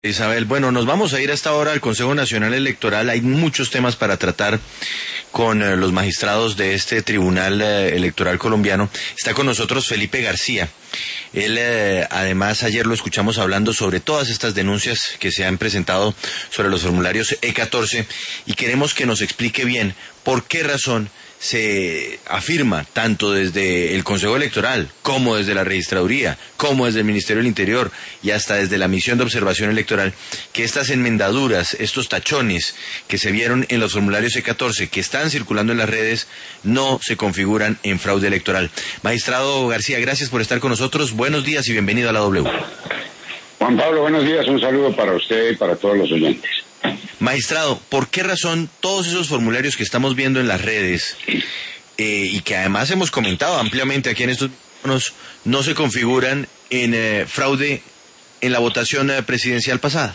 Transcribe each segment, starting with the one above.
Isabel, bueno, nos vamos a ir a esta hora al Consejo Nacional Electoral. Hay muchos temas para tratar con los magistrados de este Tribunal Electoral colombiano. Está con nosotros Felipe García. Él, además, ayer lo escuchamos hablando sobre todas estas denuncias que se han presentado sobre los formularios E14 y queremos que nos explique bien por qué razón se afirma tanto desde el Consejo Electoral como desde la Registraduría, como desde el Ministerio del Interior y hasta desde la Misión de Observación Electoral que estas enmendaduras, estos tachones que se vieron en los formularios E14 que están circulando en las redes no se configuran en fraude electoral. Magistrado García, gracias por estar con nosotros. Buenos días y bienvenido a la W. Juan Pablo, buenos días. Un saludo para usted y para todos los oyentes. Magistrado, ¿por qué razón todos esos formularios que estamos viendo en las redes y que además hemos comentado ampliamente aquí en estos micrófonos no se configuran en fraude en la votación presidencial pasada?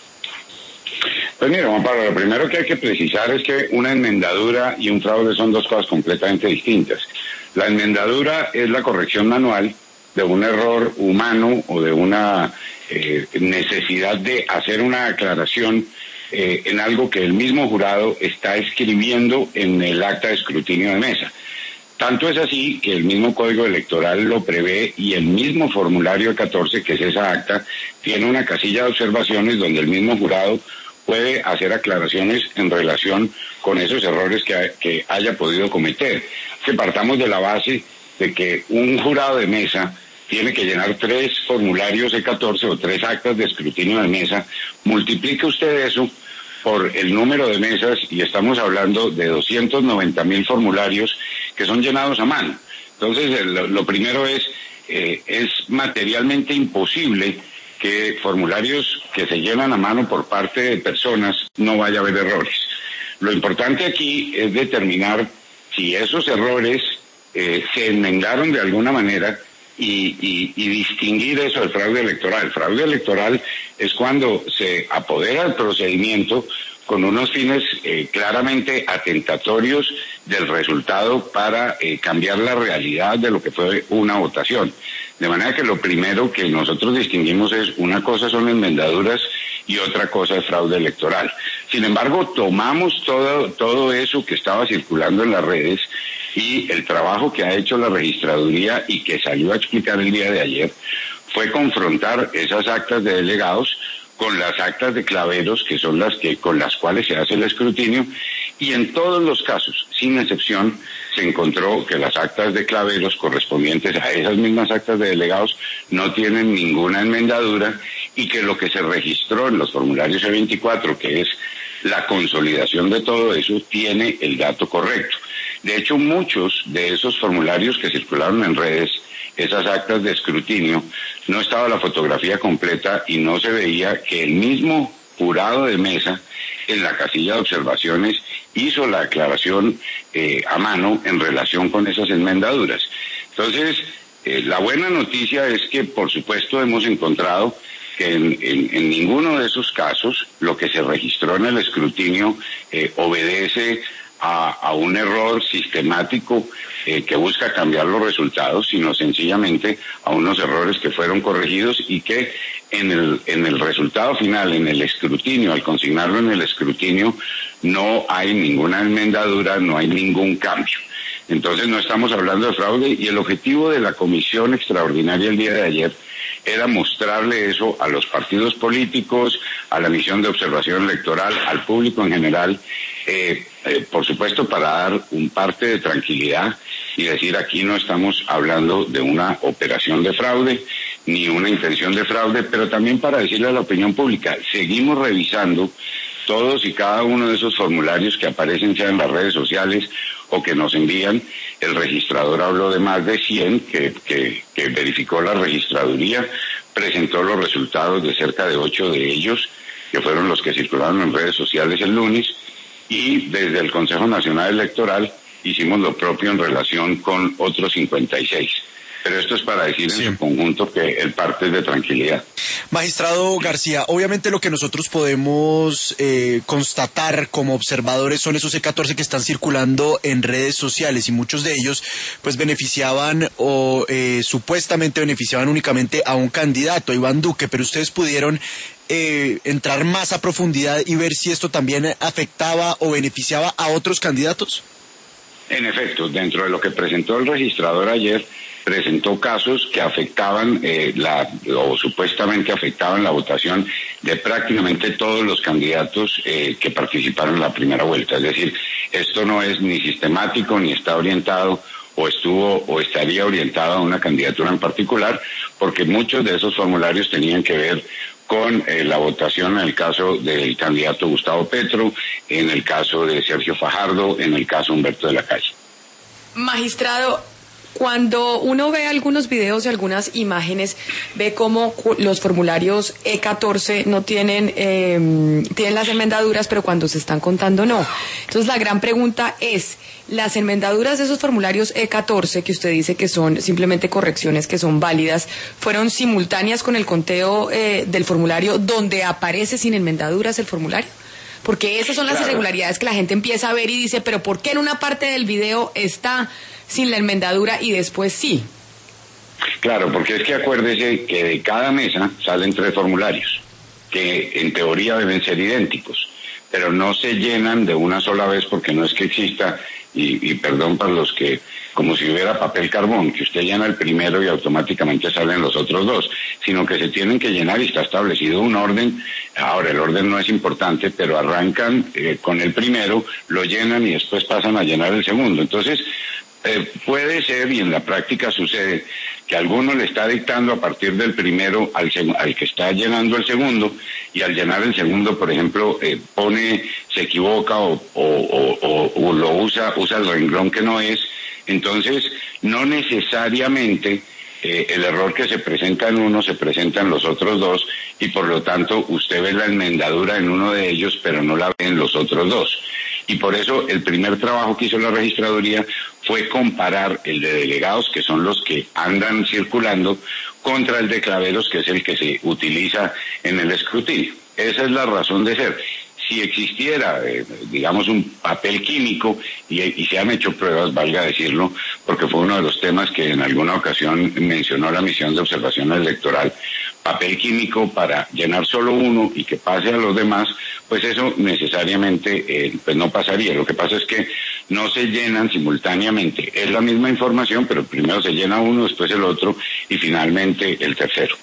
Pues mira, Juan Pablo, lo primero que hay que precisar es que una enmendadura y un fraude son dos cosas completamente distintas. La enmendadura es la corrección manual de un error humano o de una necesidad de hacer una aclaración en algo que el mismo jurado está escribiendo en el acta de escrutinio de mesa. Tanto es así que el mismo Código Electoral lo prevé y el mismo formulario 14, que es esa acta, tiene una casilla de observaciones donde el mismo jurado puede hacer aclaraciones en relación con esos errores que haya podido cometer. Que partamos de la base de que un jurado de mesa tiene que llenar 3 formularios E14 o 3 actas de escrutinio de mesa. Multiplique usted eso por el número de mesas y estamos hablando de 290.000 formularios que son llenados a mano. Entonces, lo primero es materialmente imposible que formularios que se llenan a mano por parte de personas no vaya a haber errores. Lo importante aquí es determinar si esos errores se enmendaron de alguna manera y distinguir eso del fraude electoral. El fraude electoral es cuando se apodera el procedimiento con unos fines claramente atentatorios del resultado para cambiar la realidad de lo que fue una votación. De manera que lo primero que nosotros distinguimos es una cosa son enmendaduras y otra cosa es fraude electoral. Sin embargo, tomamos todo eso que estaba circulando en las redes y el trabajo que ha hecho la Registraduría y que salió a explicar el día de ayer fue confrontar esas actas de delegados con las actas de claveros, que son con las cuales se hace el escrutinio, y en todos los casos, sin excepción, se encontró que las actas de claveros correspondientes a esas mismas actas de delegados no tienen ninguna enmendadura y que lo que se registró en los formularios E24, que es la consolidación de todo eso, tiene el dato correcto. De hecho, muchos de esos formularios que circularon en redes, esas actas de escrutinio, no estaba la fotografía completa y no se veía que el mismo jurado de mesa en la casilla de observaciones hizo la aclaración a mano en relación con esas enmendaduras. Entonces, la buena noticia es que, por supuesto, hemos encontrado que en ninguno de esos casos lo que se registró en el escrutinio obedece a un error sistemático que busca cambiar los resultados, sino sencillamente a unos errores que fueron corregidos y que en el resultado final, en el escrutinio, al consignarlo en el escrutinio, no hay ninguna enmendadura, no hay ningún cambio. Entonces no estamos hablando de fraude y el objetivo de la comisión extraordinaria el día de ayer era mostrarle eso a los partidos políticos, a la misión de observación electoral, al público en general, por supuesto para dar un parte de tranquilidad y decir aquí no estamos hablando de una operación de fraude ni una intención de fraude, pero también para decirle a la opinión pública, seguimos revisando todos y cada uno de esos formularios que aparecen ya en las redes sociales o que nos envían. El registrador habló de más de 100 que verificó la registraduría, presentó los resultados de cerca de 8 de ellos, que fueron los que circularon en redes sociales el lunes, y desde el Consejo Nacional Electoral hicimos lo propio en relación con otros 56. Pero esto es para decir en su conjunto que el parte es de tranquilidad. Magistrado García, obviamente lo que nosotros podemos constatar como observadores son esos E14 que están circulando en redes sociales y muchos de ellos pues beneficiaban o supuestamente beneficiaban únicamente a un candidato, a Iván Duque, pero ustedes pudieron entrar más a profundidad y ver si esto también afectaba o beneficiaba a otros candidatos? En efecto, dentro de lo que presentó el registrador ayer, presentó casos que afectaban o supuestamente afectaban la votación de prácticamente todos los candidatos que participaron en la primera vuelta. Es decir, esto no es ni sistemático ni está orientado o estaría orientado a una candidatura en particular, porque muchos de esos formularios tenían que ver con la votación en el caso del candidato Gustavo Petro, en el caso de Sergio Fajardo, en el caso de Humberto de la Calle. Magistrado, cuando uno ve algunos videos y algunas imágenes, ve cómo los formularios E14 no tienen las enmendaduras, pero cuando se están contando no. Entonces la gran pregunta es, las enmendaduras de esos formularios E14, que usted dice que son simplemente correcciones que son válidas, ¿fueron simultáneas con el conteo del formulario donde aparece sin enmendaduras el formulario? Porque esas son las irregularidades que la gente empieza a ver y dice, pero ¿por qué en una parte del video está sin la enmendadura y después sí? Claro, porque es que acuérdese que de cada mesa salen 3 formularios, que en teoría deben ser idénticos, pero no se llenan de una sola vez porque no es que exista, y perdón para los que, como si hubiera papel carbón, que usted llena el primero y automáticamente salen los otros 2, sino que se tienen que llenar y está establecido un orden. Ahora, el orden no es importante, pero arrancan con el primero, lo llenan y después pasan a llenar el segundo. Entonces, puede ser, y en la práctica sucede, que alguno le está dictando a partir del primero al que está llenando el segundo, y al llenar el segundo, por ejemplo, se equivoca o lo usa el renglón que no es. Entonces, no necesariamente el error que se presenta en uno se presenta en los otros 2, y por lo tanto usted ve la enmendadura en uno de ellos, pero no la ve en los otros 2. Y por eso el primer trabajo que hizo la registraduría fue comparar el de delegados, que son los que andan circulando, contra el de claveros, que es el que se utiliza en el escrutinio. Esa es la razón de ser. Si existiera, digamos, un papel químico, y se han hecho pruebas, valga decirlo, porque fue uno de los temas que en alguna ocasión mencionó la misión de observación electoral, papel químico para llenar solo uno y que pase a los demás, pues eso necesariamente pues no pasaría. Lo que pasa es que no se llenan simultáneamente. Es la misma información, pero primero se llena uno, después el otro y finalmente el tercero.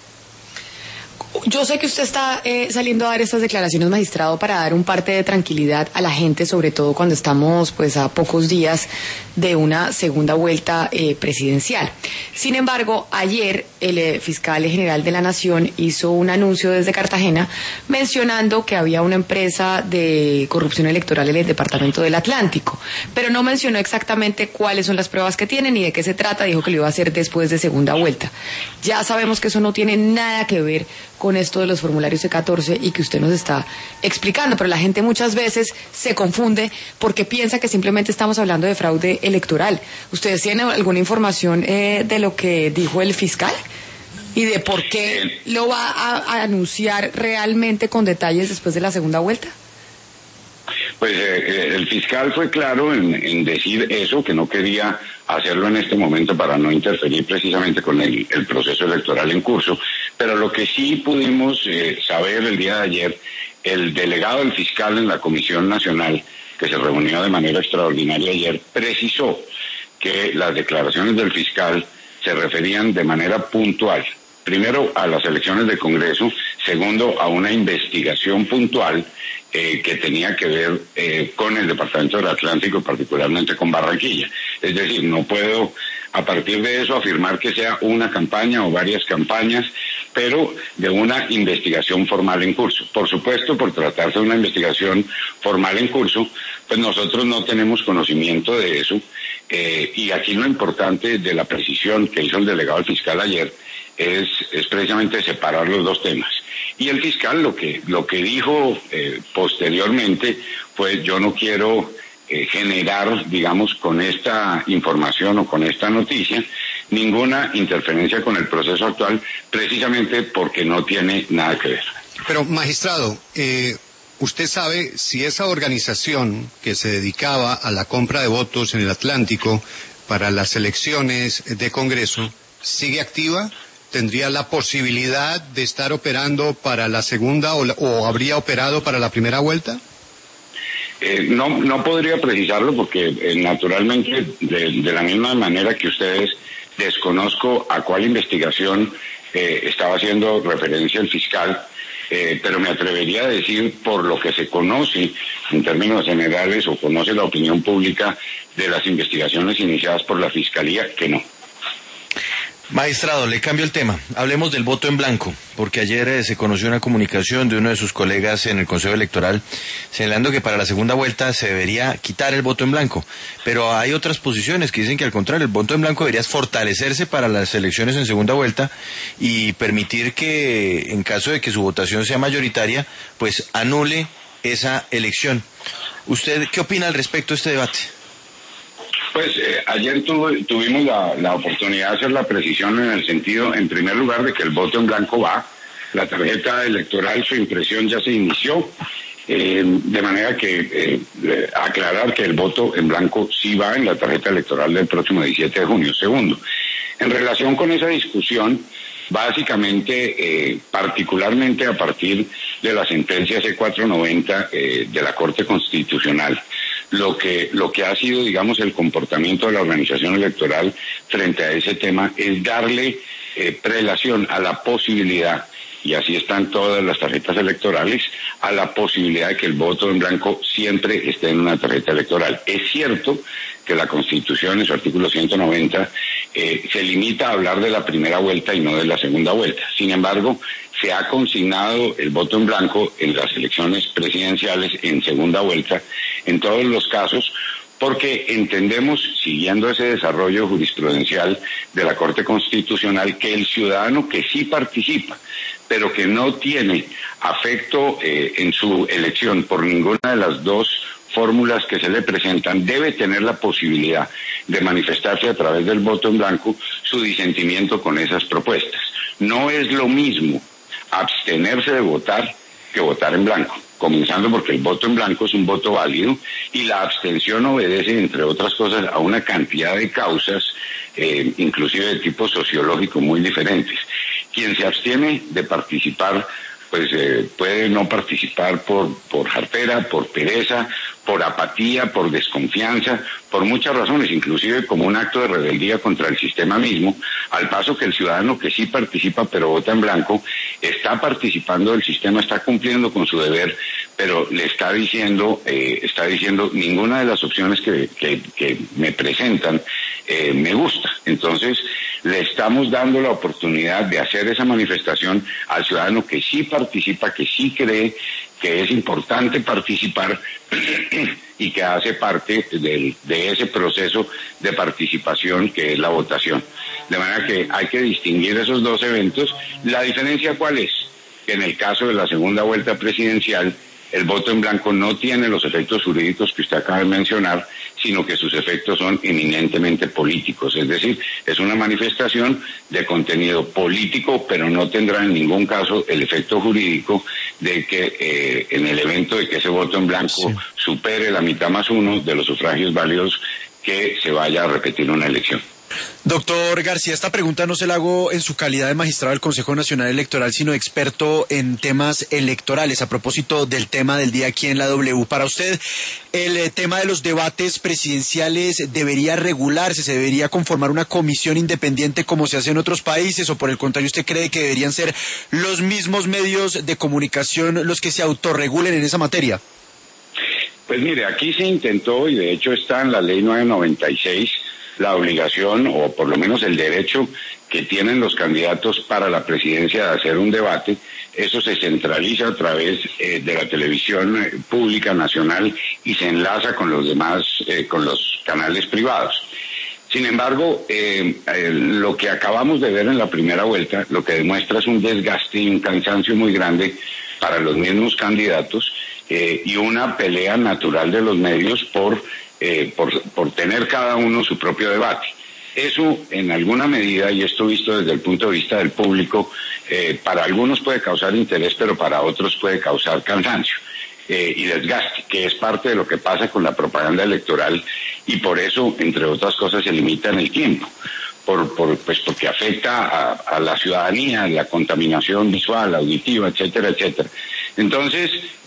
Yo sé que usted está saliendo a dar estas declaraciones, magistrado, para dar un parte de tranquilidad a la gente, sobre todo cuando estamos pues a pocos días de una segunda vuelta presidencial. Sin embargo, ayer el fiscal general de la Nación hizo un anuncio desde Cartagena mencionando que había una empresa de corrupción electoral en el departamento del Atlántico, pero no mencionó exactamente cuáles son las pruebas que tienen ni de qué se trata. Dijo que lo iba a hacer después de segunda vuelta. Ya sabemos que eso no tiene nada que ver con esto de los formularios C14 y que usted nos está explicando, pero la gente muchas veces se confunde porque piensa que simplemente estamos hablando de fraude electoral. ¿Ustedes tienen alguna información de lo que dijo el fiscal y de por qué lo va a anunciar realmente con detalles después de la segunda vuelta? Pues el fiscal fue claro en decir eso, que no quería hacerlo en este momento para no interferir precisamente con el proceso electoral en curso, pero lo que sí pudimos saber el día de ayer, el delegado del fiscal en la Comisión Nacional, que se reunió de manera extraordinaria ayer, precisó que las declaraciones del fiscal se referían de manera puntual, primero a las elecciones de Congreso, segundo a una investigación puntual que tenía que ver con el Departamento del Atlántico, particularmente con Barranquilla. Es decir, no puedo a partir de eso afirmar que sea una campaña o varias campañas, pero de una investigación formal en curso. Por supuesto, por tratarse de una investigación formal en curso, pues nosotros no tenemos conocimiento de eso, y aquí lo importante de la precisión que hizo el delegado del fiscal ayer es precisamente separar los dos temas. Y el fiscal lo que dijo posteriormente, pues yo no quiero generar, digamos, con esta información o con esta noticia, ninguna interferencia con el proceso actual, precisamente porque no tiene nada que ver. Pero, magistrado, ¿usted sabe si esa organización que se dedicaba a la compra de votos en el Atlántico para las elecciones de Congreso sigue activa? ¿tendría la posibilidad de estar operando para la segunda o habría operado para la primera vuelta? No podría precisarlo porque naturalmente de la misma manera que ustedes desconozco a cuál investigación estaba haciendo referencia el fiscal, pero me atrevería a decir por lo que se conoce en términos generales o conoce la opinión pública de las investigaciones iniciadas por la Fiscalía que no. Magistrado, le cambio el tema. Hablemos del voto en blanco, porque ayer se conoció una comunicación de uno de sus colegas en el Consejo Electoral señalando que para la segunda vuelta se debería quitar el voto en blanco. Pero hay otras posiciones que dicen que al contrario, el voto en blanco debería fortalecerse para las elecciones en segunda vuelta y permitir que, en caso de que su votación sea mayoritaria, pues anule esa elección. ¿Usted qué opina al respecto de este debate? Pues ayer tuvimos la oportunidad de hacer la precisión en el sentido, en primer lugar, de que el voto en blanco va, la tarjeta electoral, su impresión ya se inició, de manera que aclarar que el voto en blanco sí va en la tarjeta electoral del próximo 17 de junio. Segundo, en relación con esa discusión, básicamente, particularmente a partir de la sentencia C490 de la Corte Constitucional, lo que ha sido, digamos, el comportamiento de la organización electoral frente a ese tema es darle prelación a la posibilidad, y así están todas las tarjetas electorales, a la posibilidad de que el voto en blanco siempre esté en una tarjeta electoral. Es cierto que la Constitución, en su artículo 190, se limita a hablar de la primera vuelta y no de la segunda vuelta. Sin embargo, se ha consignado el voto en blanco en las elecciones presidenciales en segunda vuelta, en todos los casos, porque entendemos, siguiendo ese desarrollo jurisprudencial de la Corte Constitucional, que el ciudadano que sí participa, pero que no tiene afecto en su elección por ninguna de las dos fórmulas que se le presentan, debe tener la posibilidad de manifestarse a través del voto en blanco su disentimiento con esas propuestas. No es lo mismo abstenerse de votar que votar en blanco, comenzando porque el voto en blanco es un voto válido y la abstención obedece, entre otras cosas, a una cantidad de causas, inclusive de tipo sociológico, muy diferentes. Quien se abstiene de participar, pues puede no participar por jartera, por pereza, por apatía, por desconfianza, por muchas razones, inclusive como un acto de rebeldía contra el sistema mismo, al paso que el ciudadano que sí participa pero vota en blanco, está participando del sistema, está cumpliendo con su deber, pero le está diciendo ninguna de las opciones que me presentan me gusta. Entonces, le estamos dando la oportunidad de hacer esa manifestación al ciudadano que sí participa, que sí cree que es importante participar y que hace parte de ese proceso de participación que es la votación. De manera que hay que distinguir esos dos eventos. ¿La diferencia cuál es? Que en el caso de la segunda vuelta presidencial, el voto en blanco no tiene los efectos jurídicos que usted acaba de mencionar, sino que sus efectos son eminentemente políticos. Es decir, es una manifestación de contenido político, pero no tendrá en ningún caso el efecto jurídico de que en el evento de que ese voto en blanco supere la mitad más uno de los sufragios válidos, que se vaya a repetir una elección. Doctor García, esta pregunta no se la hago en su calidad de magistrado del Consejo Nacional Electoral, sino experto en temas electorales. A propósito del tema del día aquí en la W, para usted, ¿el tema de los debates presidenciales debería regularse? ¿Se debería conformar una comisión independiente como se hace en otros países? ¿O por el contrario, usted cree que deberían ser los mismos medios de comunicación los que se autorregulen en esa materia? Pues mire, aquí se intentó, y de hecho está en la ley 996, la obligación, o por lo menos el derecho que tienen los candidatos para la presidencia de hacer un debate. Eso se centraliza a través de la televisión pública nacional y se enlaza con los demás, con los canales privados. Sin embargo, lo que acabamos de ver en la primera vuelta, lo que demuestra es un desgaste y un cansancio muy grande para los mismos candidatos y una pelea natural de los medios por tener cada uno su propio debate. Eso, en alguna medida, y esto visto desde el punto de vista del público, para algunos puede causar interés, pero para otros puede causar cansancio y desgaste, que es parte de lo que pasa con la propaganda electoral, y por eso, entre otras cosas, se limita en el tiempo. pues porque afecta a la ciudadanía, la contaminación visual, auditiva, etcétera, etcétera. Entonces,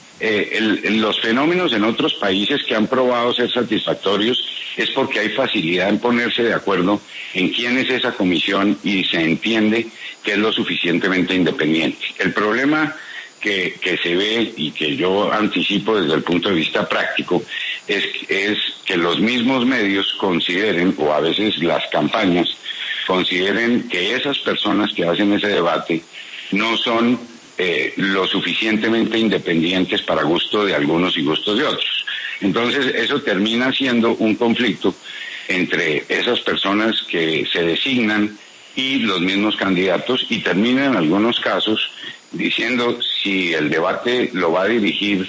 los fenómenos en otros países que han probado ser satisfactorios es porque hay facilidad en ponerse de acuerdo en quién es esa comisión y se entiende que es lo suficientemente independiente. El problema que se ve y que yo anticipo desde el punto de vista práctico es que los mismos medios consideren, o a veces las campañas, consideren que esas personas que hacen ese debate no son lo suficientemente independientes para gusto de algunos y gustos de otros. Entonces eso termina siendo un conflicto entre esas personas que se designan y los mismos candidatos, y termina en algunos casos diciendo si el debate lo va a dirigir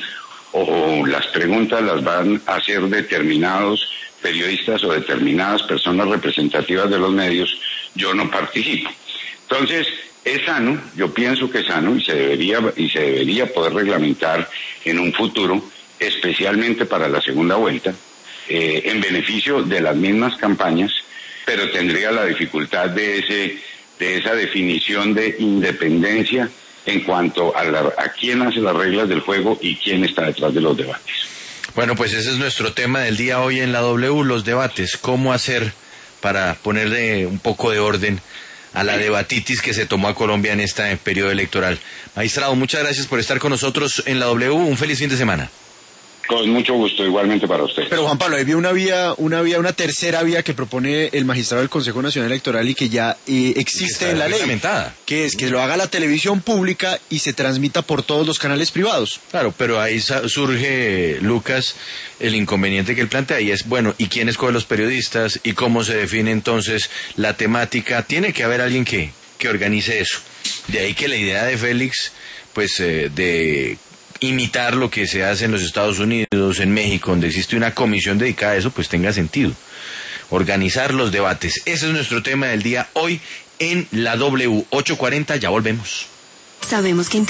o las preguntas las van a hacer determinados periodistas o determinadas personas representativas de los medios, yo no participo. Entonces, es sano, yo pienso que es sano y se debería poder reglamentar en un futuro, especialmente para la segunda vuelta, en beneficio de las mismas campañas, pero tendría la dificultad de esa definición de independencia en cuanto a quién hace las reglas del juego y quién está detrás de los debates. Bueno, pues ese es nuestro tema del día hoy en la W, los debates. ¿Cómo hacer para ponerle un poco de orden a la debatitis que se tomó a Colombia en este periodo electoral? Magistrado, muchas gracias por estar con nosotros en la W. Un feliz fin de semana. Con mucho gusto, igualmente para usted. Pero Juan Pablo, ahí había una tercera vía que propone el magistrado del Consejo Nacional Electoral y que ya existe en la ley, que es que lo haga la televisión pública y se transmita por todos los canales privados. Claro, pero ahí surge, Lucas, el inconveniente que él plantea, y es, bueno, ¿y quién escoge los periodistas? ¿Y cómo se define entonces la temática? Tiene que haber alguien que organice eso. De ahí que la idea de Félix, pues, de imitar lo que se hace en los Estados Unidos, en México, donde existe una comisión dedicada a eso, pues tenga sentido. Organizar los debates. Ese es nuestro tema del día hoy en la W 840. Ya volvemos. Sabemos que